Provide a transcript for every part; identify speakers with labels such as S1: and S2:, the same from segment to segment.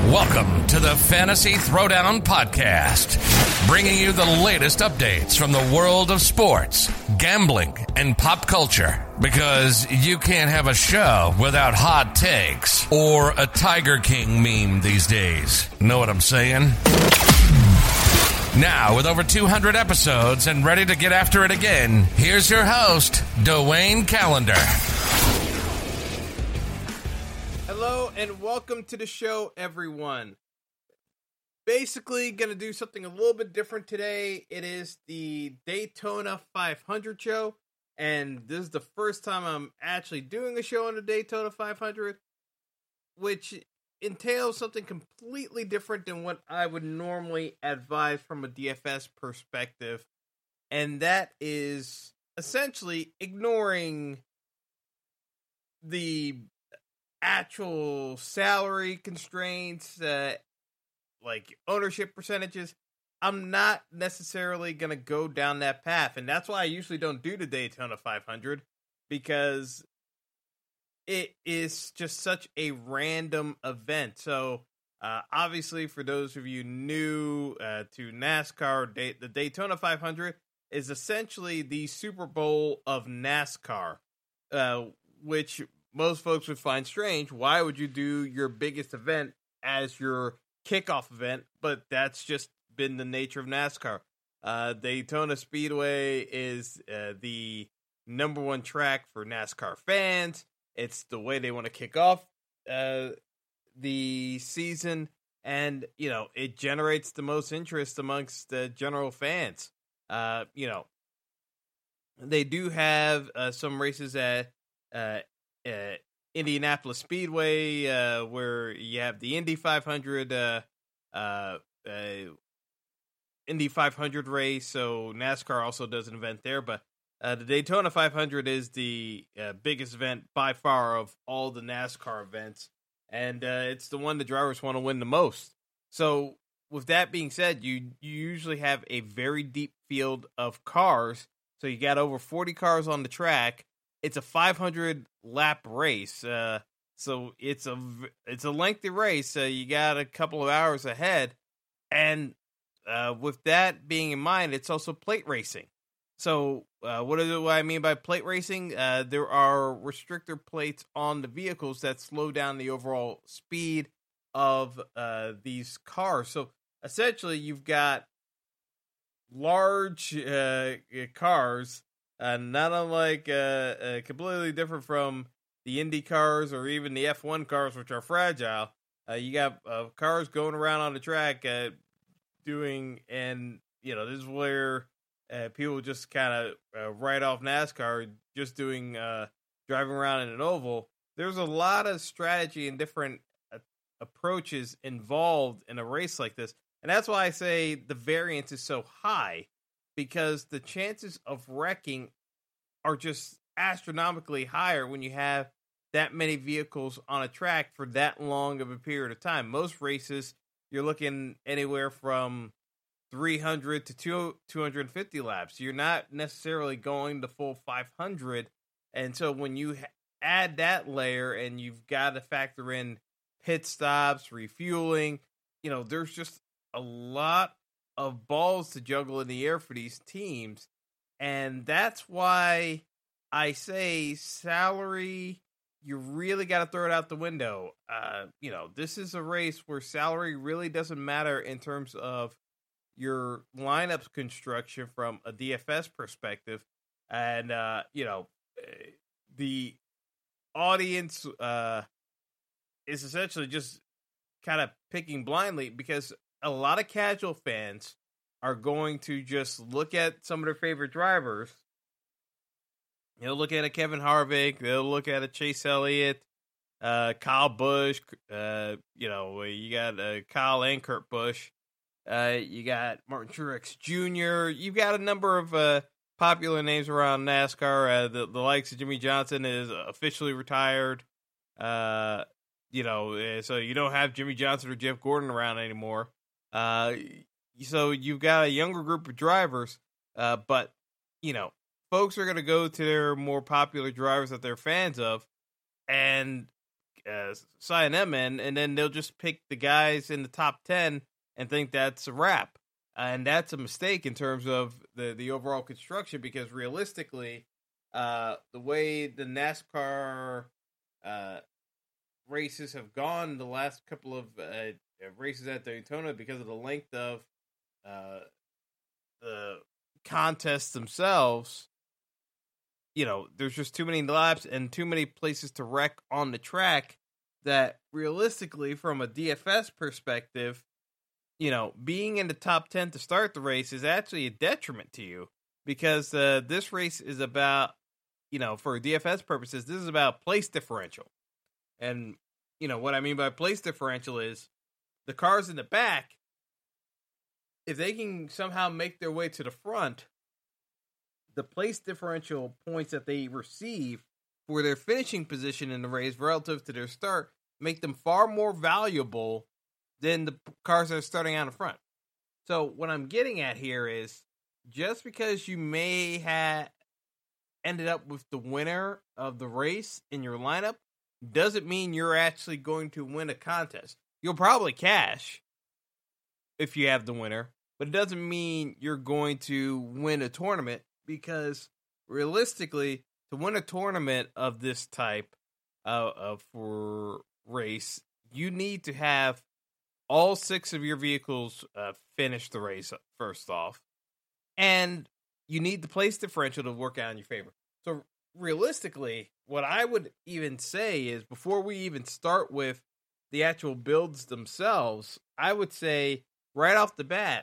S1: Welcome to the Fantasy Throwdown Podcast, bringing you the latest updates from the world of sports, gambling, and pop culture. Because you can't have a show without hot takes or a Tiger King meme these days. Know what I'm saying? Now, with over 200 episodes and ready to get after it again, here's your host, Dwayne Callender.
S2: Hello and welcome to the show, everyone. Basically, going to do something a little bit different today. It is the Daytona 500 show, and this is the first time I'm actually doing a show on the Daytona 500, which entails something completely different than what I would normally advise from a DFS perspective, and that is essentially ignoring the actual salary constraints, like ownership percentages. I'm not necessarily going to go down that path, and that's why I usually don't do the Daytona 500, because it is just such a random event. So, obviously, for those of you new to NASCAR, the Daytona 500 is essentially the Super Bowl of NASCAR, which most folks would find strange. Why would you do your biggest event as your kickoff event? But that's just been the nature of NASCAR. Daytona Speedway is the number one track for NASCAR fans. It's the way they want to kick off the season, and it generates the most interest amongst the general fans. They do have some races at Indianapolis Speedway, where you have the Indy 500, Indy 500 race. So NASCAR also does an event there, but the Daytona 500 is the biggest event by far of all the NASCAR events, and it's the one the drivers want to win the most. So with that being said, you usually have a very deep field of cars. So you got over 40 cars on the track. It's a 500 lap race, so it's a lengthy race. You got a couple of hours ahead, and with that being in mind, it's also plate racing. So what do I mean by plate racing? There are restrictor plates on the vehicles that slow down the overall speed of these cars. So essentially, you've got large cars. Not unlike completely different from the Indy cars or even the F1 cars, which are fragile. You got cars going around on the track doing, and this is where people just kind of write off NASCAR, just doing driving around in an oval. There's a lot of strategy and different approaches involved in a race like this, and that's why I say the variance is so high, because the chances of wrecking are just astronomically higher when you have that many vehicles on a track for that long of a period of time. Most races, you're looking anywhere from 300 to 250 laps. You're not necessarily going the full 500. And so when you add that layer, and you've got to factor in pit stops, refueling, there's just a lot of balls to juggle in the air for these teams. And that's why I say salary, you really got to throw it out the window. This is a race where salary really doesn't matter in terms of your lineup construction from a DFS perspective. And, the audience is essentially just kind of picking blindly, because a lot of casual fans are going to just look at some of their favorite drivers. They'll look at a Kevin Harvick. They'll look at a Chase Elliott, Kyle Busch. You got Kyle and Kurt Busch. You got Martin Truex Jr. You've got a number of popular names around NASCAR. The likes of Jimmy Johnson is officially retired. So you don't have Jimmy Johnson or Jeff Gordon around anymore. So you've got a younger group of drivers, but folks are going to go to their more popular drivers that they're fans of, and sign them in, and then they'll just pick the guys in the top 10 and think that's a wrap. And that's a mistake in terms of the overall construction, because realistically, the way the NASCAR races have gone the last couple of races at Daytona, because of the length of the contests themselves, there's just too many laps and too many places to wreck on the track that realistically, from a DFS perspective, being in the top 10 to start the race is actually a detriment to you, because this race is about, for DFS purposes, this is about place differential. And, what I mean by place differential is the cars in the back, if they can somehow make their way to the front, the place differential points that they receive for their finishing position in the race relative to their start make them far more valuable than the cars that are starting out in front. So what I'm getting at here is, just because you may have ended up with the winner of the race in your lineup doesn't mean you're actually going to win a contest. You'll probably cash if you have the winner, but it doesn't mean you're going to win a tournament, because realistically, to win a tournament of this type for race, you need to have all 6 of your vehicles finish the race first off, and you need the place differential to work out in your favor. So realistically, what I would even say is, before we even start with the actual builds themselves, I would say right off the bat,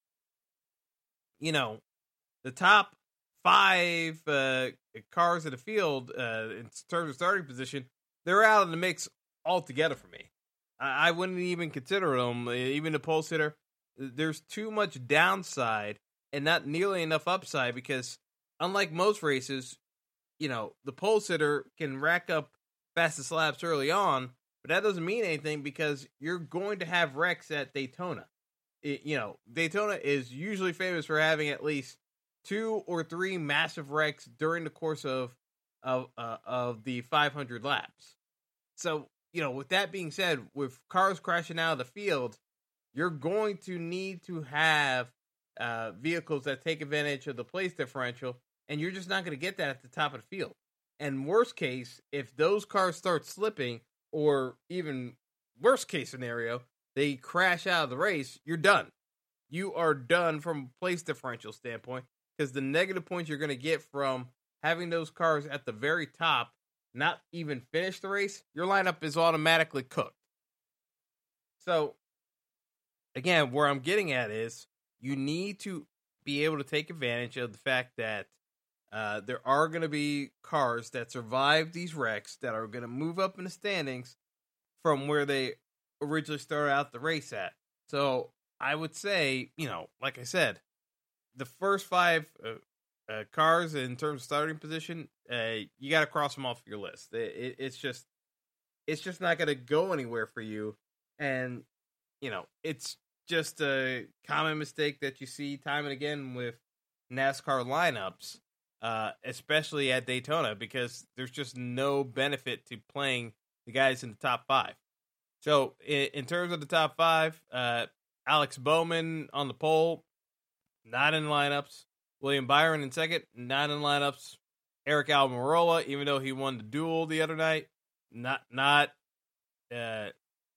S2: the top 5 cars in the field in terms of starting position, they're out of the mix altogether for me. I wouldn't even consider them, even the pole sitter. There's too much downside and not nearly enough upside, because unlike most races, the pole sitter can rack up fastest laps early on, but that doesn't mean anything, because you're going to have wrecks at Daytona. Daytona is usually famous for having at least 2 or 3 massive wrecks during the course of the 500 laps. So, with that being said, with cars crashing out of the field, you're going to need to have vehicles that take advantage of the place differential, and you're just not going to get that at the top of the field. And worst case, if those cars start slipping, or even worst case scenario, they crash out of the race, you're done. You are done from a place differential standpoint, because the negative points you're going to get from having those cars at the very top not even finish the race, your lineup is automatically cooked. So, again, where I'm getting at is, you need to be able to take advantage of the fact that there are going to be cars that survive these wrecks that are going to move up in the standings from where they originally started out the race at. So I would say, like I said, the first 5 cars in terms of starting position, you got to cross them off your list. It's just not going to go anywhere for you. And, it's just a common mistake that you see time and again with NASCAR lineups, especially at Daytona, because there's just no benefit to playing the guys in the top 5. So in terms of the top 5, Alex Bowman on the pole, not in lineups. William Byron in second, not in lineups. Eric Almirola, even though he won the duel the other night, not in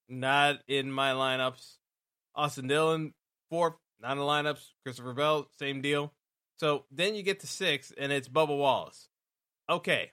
S2: my lineups. Austin Dillon, 4th, not in lineups. Christopher Bell, same deal. So then you get to 6th, and it's Bubba Wallace. Okay.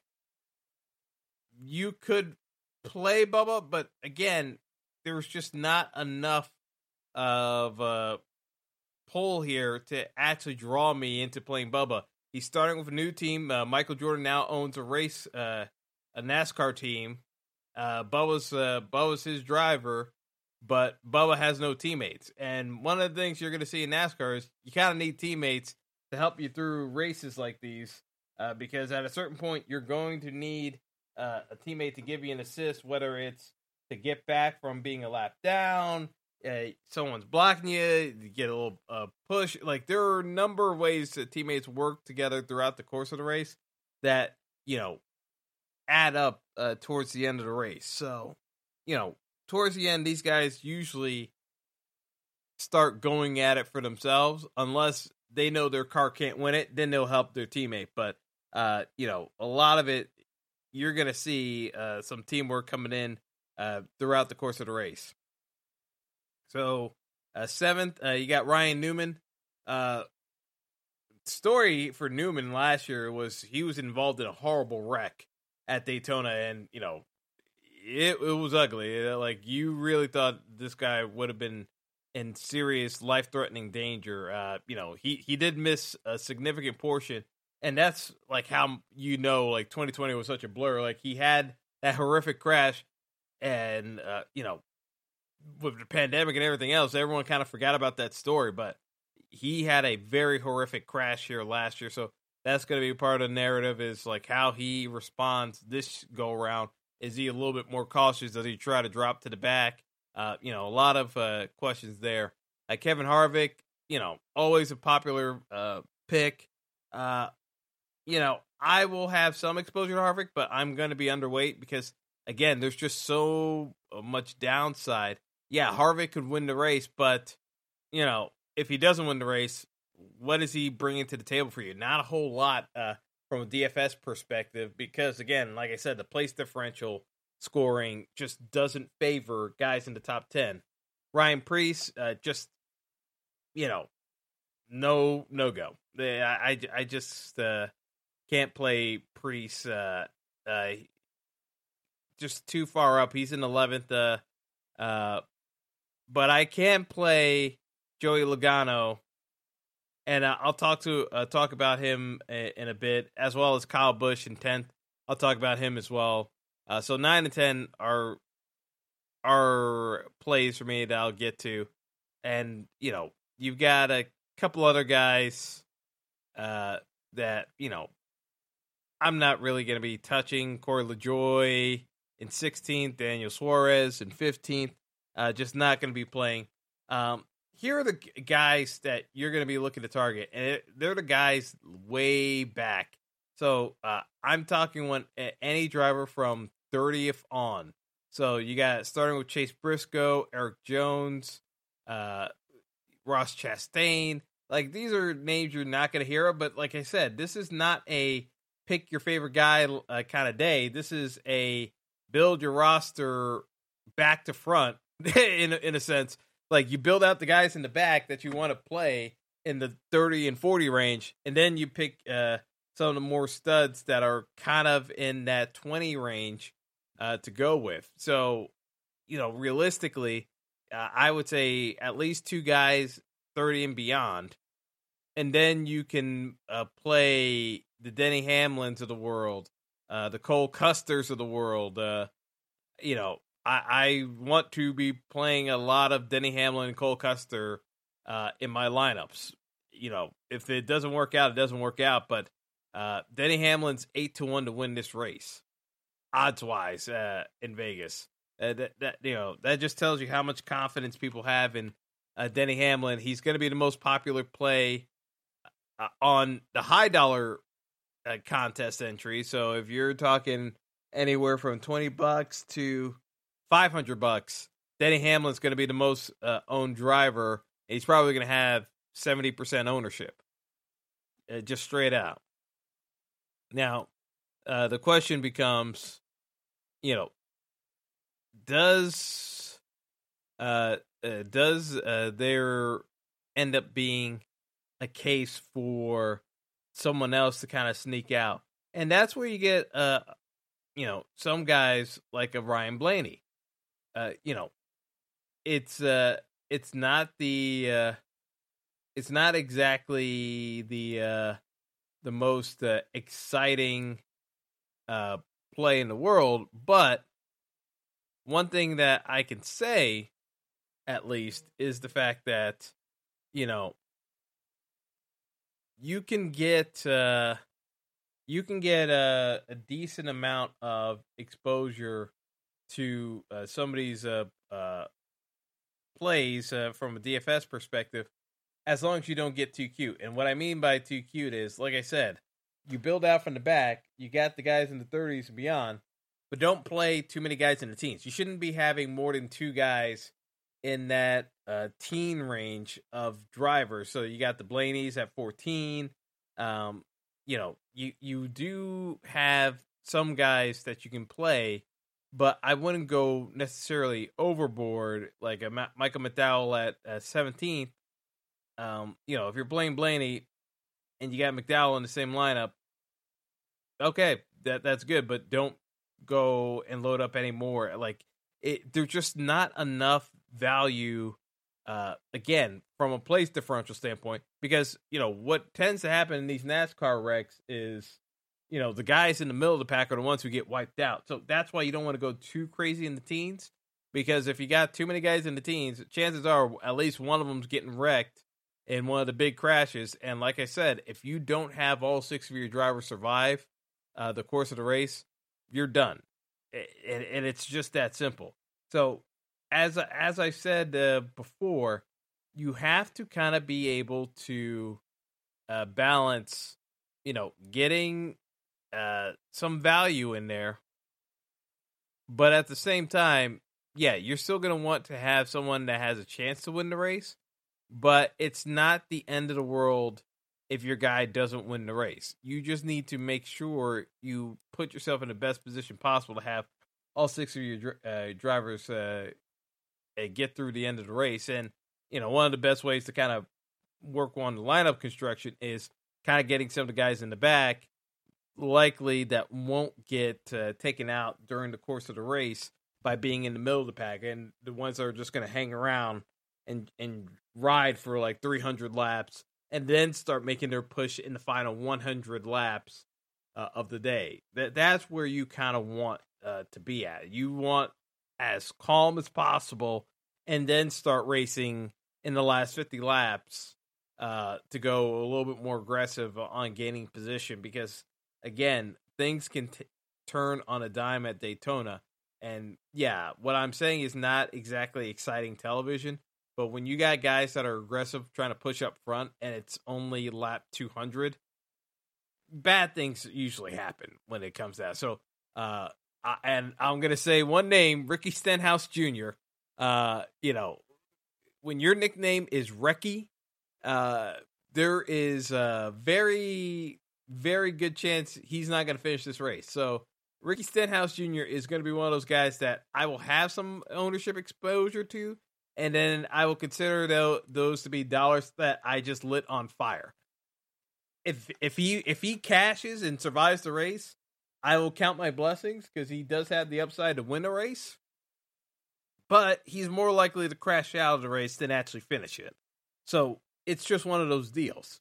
S2: You could play Bubba, but again, there was just not enough of a pull here to actually draw me into playing Bubba. He's starting with a new team. Michael Jordan now owns a NASCAR team. Bubba's his driver, but Bubba has no teammates. And one of the things you're going to see in NASCAR is you kind of need teammates to help you through races like these, because at a certain point, you're going to need a teammate to give you an assist, whether it's to get back from being a lap down, someone's blocking you get a little push. Like, there are a number of ways that teammates work together throughout the course of the race that, add up towards the end of the race. So towards the end, these guys usually start going at it for themselves, unless they know their car can't win it, then they'll help their teammate. But, a lot of it, you're going to see some teamwork coming in throughout the course of the race. So, 7th, you got Ryan Newman. Story for Newman last year was he was involved in a horrible wreck at Daytona, and, it was ugly. Like, you really thought this guy would have been in serious life-threatening danger. He did miss a significant portion, and that's like how 2020 was such a blur. Like, he had that horrific crash, and with the pandemic and everything else, everyone kind of forgot about that story. But he had a very horrific crash here last year, so that's going to be part of the narrative. Is like how he responds this go around. Is he a little bit more cautious? Does he try to drop to the back? A lot of questions there. Kevin Harvick, always a popular pick. I will have some exposure to Harvick, but I'm going to be underweight because, again, there's just so much downside. Yeah, Harvick could win the race, but, if he doesn't win the race, what is he bringing to the table for you? Not a whole lot from a DFS perspective because, again, like I said, the place differential scoring just doesn't favor guys in the top 10. Ryan Preece, no go. I just can't play Preece. Just too far up. He's in 11th. But I can play Joey Logano, and I'll talk about him in a bit, as well as Kyle Busch in 10th. I'll talk about him as well. So 9 and 10 are plays for me that I'll get to. And, you've got a couple other guys that, I'm not really going to be touching. Corey LaJoie in 16th, Daniel Suarez in 15th. Just not going to be playing. Here are the guys that you're going to be looking to target. And they're the guys way back. So I'm talking any driver from 30th on. So you got starting with Chase Briscoe, Eric Jones, Ross Chastain. Like, these are names you're not going to hear of. But like I said, this is not a pick your favorite guy kind of day. This is a build your roster back to front in a sense. Like, you build out the guys in the back that you want to play in the 30 and 40 range, and then you pick some of the more studs that are kind of in that 20 range to go with. So, realistically, I would say at least 2 guys 30 and beyond. And then you can play the Denny Hamlins of the world, the Cole Custers of the world. I want to be playing a lot of Denny Hamlin and Cole Custer in my lineups. If it doesn't work out, it doesn't work out. But Denny Hamlin's 8-1 to win this race, odds-wise, in Vegas. That just tells you how much confidence people have in Denny Hamlin. He's going to be the most popular play on the high dollar contest entry. So if you're talking anywhere from $20 to $500, Denny Hamlin's going to be the most owned driver. He's probably going to have 70% ownership, just straight out. Now, the question becomes, does there end up being a case for someone else to kind of sneak out? And that's where you get, some guys like a Ryan Blaney. It's not exactly the most exciting play in the world, but one thing that I can say, at least, is the fact that you can get a decent amount of exposure to somebody's plays from a DFS perspective, as long as you don't get too cute. And what I mean by too cute is, like I said, you build out from the back, you got the guys in the 30s and beyond, but don't play too many guys in the teens. You shouldn't be having more than 2 guys in that teen range of drivers. So you got the Blaney's at 14. You do have some guys that you can play, but I wouldn't go necessarily overboard like a Michael McDowell at 17th. If you're playing Blaney and you got McDowell in the same lineup, okay, that's good, but don't go and load up any more. Like, there's just not enough value, again, from a place differential standpoint, because, what tends to happen in these NASCAR wrecks is, the guys in the middle of the pack are the ones who get wiped out. So that's why you don't want to go too crazy in the teens, because if you got too many guys in the teens, chances are at least one of them's getting wrecked in one of the big crashes. And like I said, if you don't have all 6 of your drivers survive the course of the race, you're done. And it's just that simple. So as I said before, you have to kind of be able to balance, getting some value in there. But at the same time, yeah, you're still going to want to have someone that has a chance to win the race. But it's not the end of the world if your guy doesn't win the race. You just need to make sure you put yourself in the best position possible to have all 6 of your drivers get through the end of the race. And, one of the best ways to kind of work on the lineup construction is kind of getting some of the guys in the back, likely that won't get taken out during the course of the race by being in the middle of the pack, and the ones that are just going to hang around and ride for like 300 laps and then start making their push in the final 100 laps of the day. That's where you kind of want to be at. You want as calm as possible and then start racing in the last 50 laps to go a little bit more aggressive on gaining position, because again, things can turn on a dime at Daytona. And yeah, what I'm saying is not exactly exciting television, but when you got guys that are aggressive trying to push up front and it's only lap 200, bad things usually happen when it comes to that. So, and I'm going to say one name, Ricky Stenhouse Jr. When your nickname is Recky, there is a very, very good chance he's not going to finish this race. So Ricky Stenhouse Jr. is going to be one of those guys that I will have some ownership exposure to, and then I will consider those to be dollars that I just lit on fire. If he cashes and survives the race, I will count my blessings, because he does have the upside to win the race. But he's more likely to crash out of the race than actually finish it. So it's just one of those deals.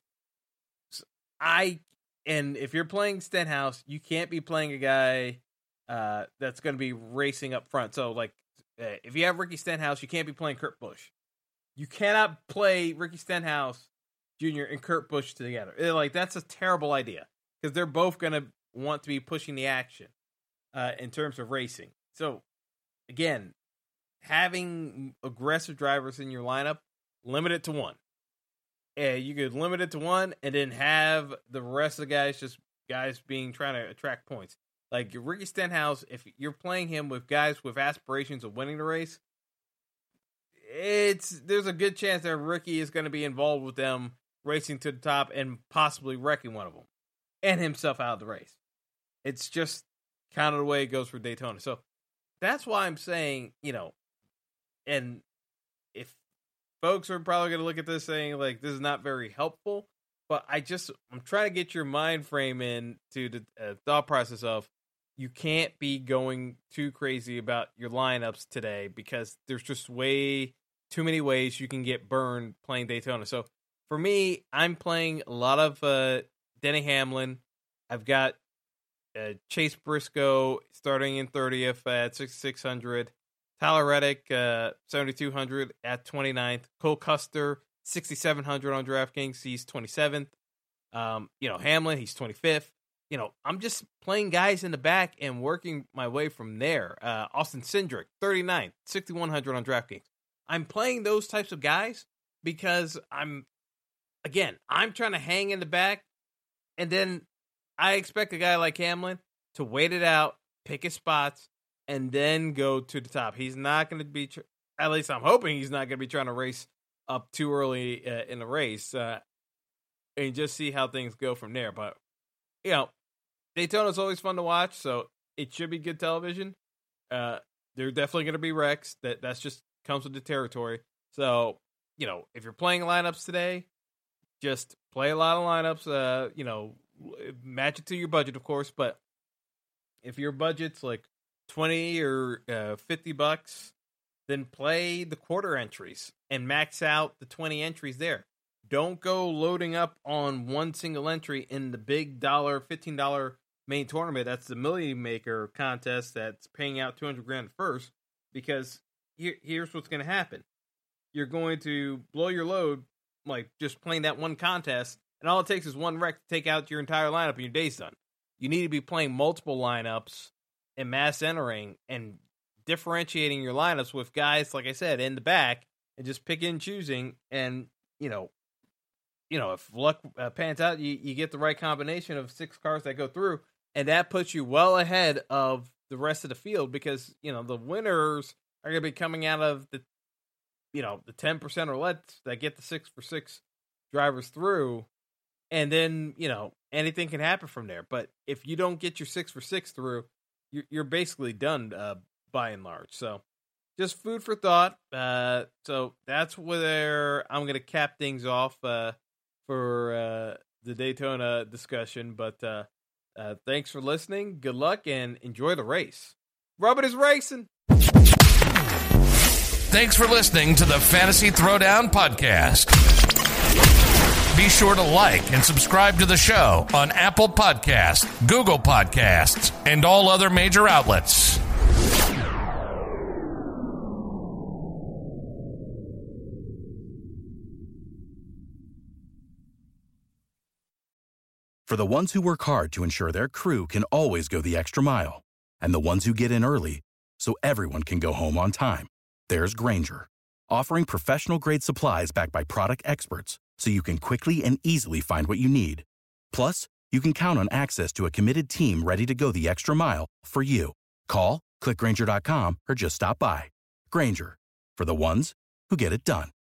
S2: And if you're playing Stenhouse, you can't be playing a guy that's going to be racing up front. So, like, if you have Ricky Stenhouse, you can't be playing Kurt Busch. You cannot play Ricky Stenhouse Jr. and Kurt Busch together. That's a terrible idea, because they're both going to want to be pushing the action in terms of racing. So, again, having aggressive drivers in your lineup, limit it to 1. You could limit it to 1 and then have the rest of the guys just guys trying to attract points. Like Ricky Stenhouse, if you're playing him with guys with aspirations of winning the race, there's a good chance that Ricky is going to be involved with them racing to the top and possibly wrecking one of them and himself out of the race. It's just kind of the way it goes for Daytona. So that's why I'm saying, and if folks are probably going to look at this saying, like, this is not very helpful, but I'm trying to get your mind frame into the thought process of, you can't be going too crazy about your lineups today, because there's just way too many ways you can get burned playing Daytona. So for me, I'm playing a lot of Denny Hamlin. I've got Chase Briscoe starting in 30th at 6,600. Tyler Reddick, 7,200 at 29th. Cole Custer, 6,700 on DraftKings. He's 27th. Hamlin, he's 25th. I'm just playing guys in the back and working my way from there. Austin Cindric, 39th, 6,100 on DraftKings. I'm playing those types of guys because I'm trying to hang in the back, and then I expect a guy like Hamlin to wait it out pick his spots, and then go to the top. He's not going to be, at least I'm hoping he's not going to be trying to race up too early in the race and just see how things go from there. But, you know, Daytona's always fun to watch, so it should be good television. There are definitely going to be wrecks. That's just comes with the territory. So, you know, if you're playing lineups today, just play a lot of lineups, you know, match it to your budget, of course. But if your budget's like $20 or $50, then play the quarter entries and max out the 20 entries there. Don't go loading up on one single entry in the big $15 main tournament. That's the Million Maker contest that's paying out $200,000 first, because here's what's going to happen. You're going to blow your load, like just playing that one contest, and all it takes is one wreck to take out your entire lineup and your day's done. You need to be playing multiple lineups and mass entering and differentiating your lineups with guys, like I said, in the back, and just picking and choosing. And, you know, if luck pans out, you get the right combination of 6 cars that go through, and that puts you well ahead of the rest of the field, because, you know, the winners are going to be coming out of the, you know, the 10% or less that get the 6-for-6 drivers through. And then, you know, anything can happen from there. But if you don't get your 6-for-6 through, you're basically done by and large. So just food for thought. So that's where I'm going to cap things off for the Daytona discussion. But thanks for listening. Good luck and enjoy the race. Robert is racing.
S1: Thanks for listening to the Fantasy Throwdown Podcast. Be sure to like and subscribe to the show on Apple Podcasts, Google Podcasts, and all other major outlets.
S3: For the ones who work hard to ensure their crew can always go the extra mile, and the ones who get in early so everyone can go home on time, there's Grainger, offering professional-grade supplies backed by product experts so you can quickly and easily find what you need. Plus, you can count on access to a committed team ready to go the extra mile for you. Call, click Grainger.com, or just stop by. Grainger, for the ones who get it done.